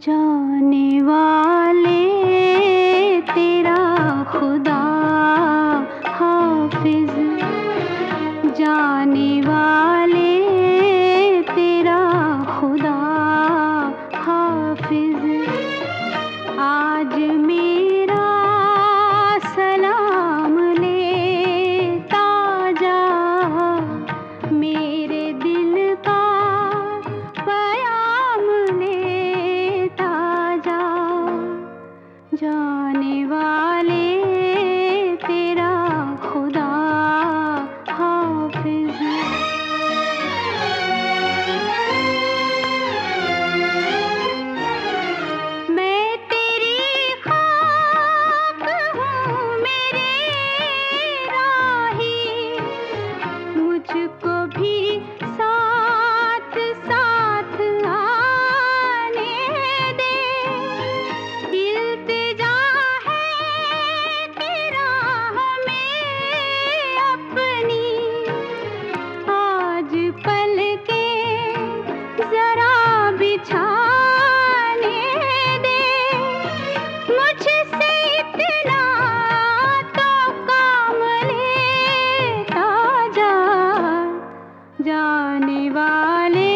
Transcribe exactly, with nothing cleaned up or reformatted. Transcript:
जाने वाले तेरा खुदा हाफिज, जाने वाले तेरा खुदा हाफिज। आज मेरा सलाम लेता जा, मेरे दिल का पयाम लेता जा। जाने वाले तेरा खुदा हाफिज। मैं तेरी खाक हूँ मेरे राही, मुझको भी साथ साथ आने दे। इल्तिजा है तेरा हमें अपनी, आज पलके जरा बिछाने दे। मुझसे इतना तो काम लेता जा, जाने वाले